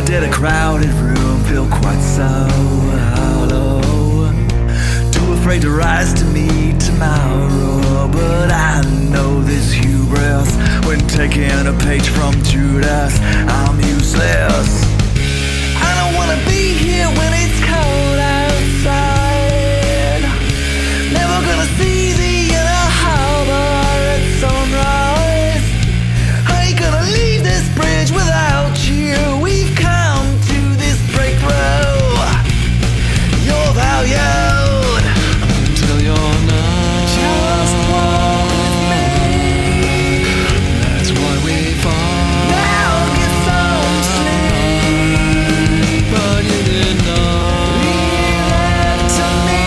did a crowded room feel quite so hollow? Too afraid to rise to meet tomorrow, but I know this hubris. When taking a page from Judas, I'm useless. I don't wanna be here when it's cold outside. Never gonna see the inner harbor at sunrise. I ain't gonna leave this bridge without you. We've come to this breakthrough. You're valued until you're not. Just walk with me. That's why we fought. Now get some sleep. But you did not. Leave it to me.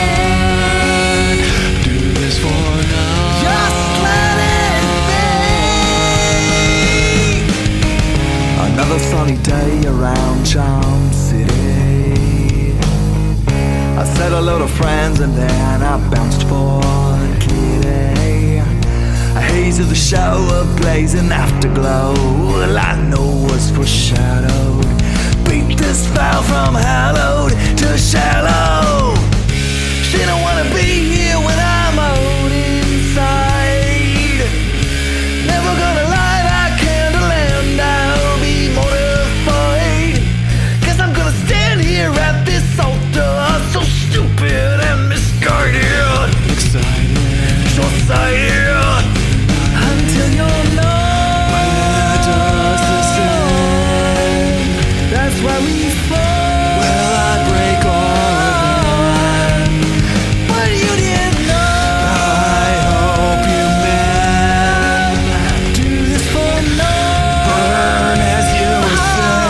Do this for now. Just let it be. Another sunny day around Charm City. I said hello to friends and then I bounced for Kitty. A haze of the show, a blazing afterglow. All I know was foreshadowed. Beat this foul from hallowed to shallow. She don't wanna be here when I'm out inside. Never gonna light a candle and I'll be mortified. Guess I'm gonna stand here at this altar, so stupid and misguided, excited, short-sighted, until you're not. Where does this end? That's why we fall. Will I break on? But you didn't know. I hope you meant do this for no. Burn as you said.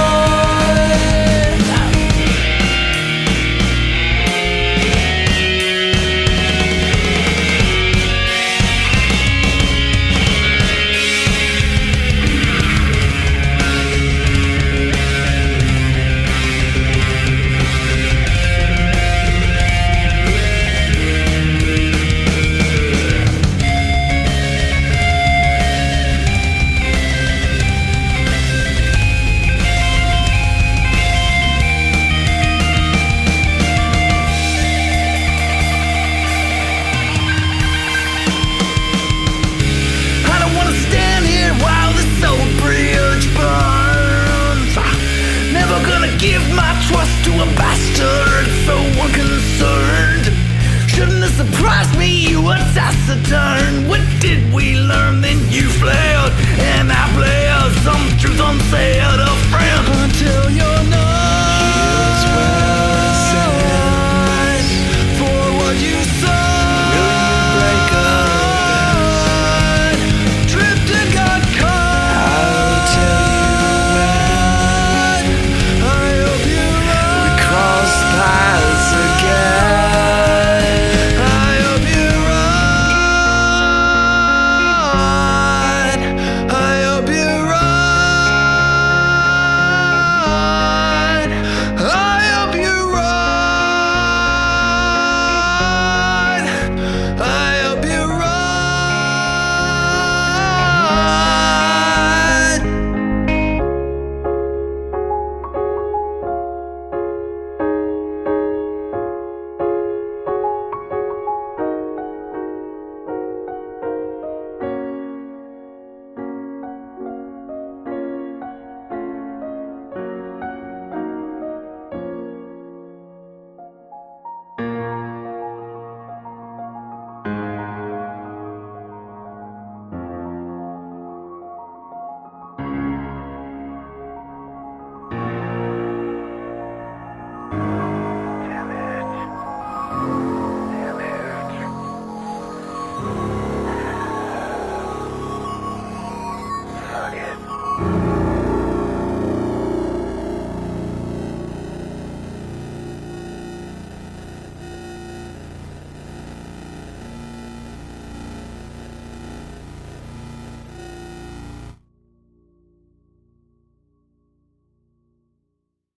I don't wanna stand here while this old bridge burns. Never gonna give my trust to a bastard so unconcerned. Shouldn't have surprised me, you were taciturn. What did we